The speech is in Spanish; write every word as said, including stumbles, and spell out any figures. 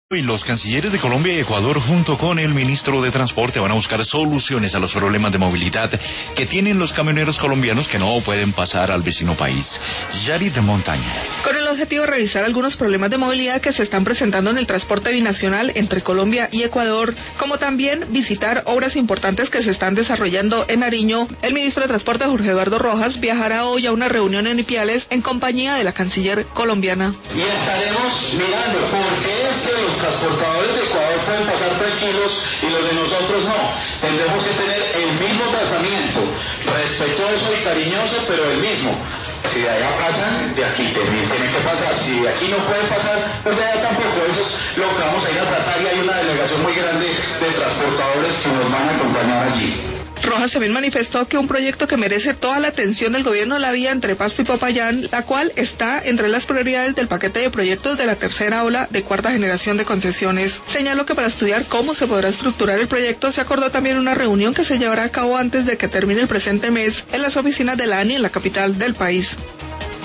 Y los cancilleres de Colombia y Ecuador junto con el ministro de Transporte van a buscar soluciones a los problemas de movilidad que tienen los camioneros colombianos que no pueden pasar al vecino país. Yari de Montaña. Con el objetivo de revisar algunos problemas de movilidad que se están presentando en el transporte binacional entre Colombia y Ecuador, como también visitar obras importantes que se están desarrollando en Nariño, el ministro de Transporte Jorge Eduardo Rojas viajará hoy a una reunión en Ipiales en compañía de la canciller colombiana. Y estaremos mirando por qué es que los transportadores de Ecuador pueden pasar tranquilos y los de nosotros no. Tendremos que tener el mismo tratamiento, respetuoso y cariñoso, pero el mismo. Si de allá pasan, de aquí también tienen que pasar. Si de aquí no pueden pasar, pues de allá tampoco. Eso es lo que vamos a ir a tratar y hay una delegación muy grande de transportadores que nos van a acompañar allí. Rojas también manifestó que un proyecto que merece toda la atención del gobierno es la vía entre Pasto y Popayán, la cual está entre las prioridades del paquete de proyectos de la tercera ola de cuarta generación de concesiones. Señaló que para estudiar cómo se podrá estructurar el proyecto se acordó también una reunión que se llevará a cabo antes de que termine el presente mes en las oficinas de la ANI en la capital del país.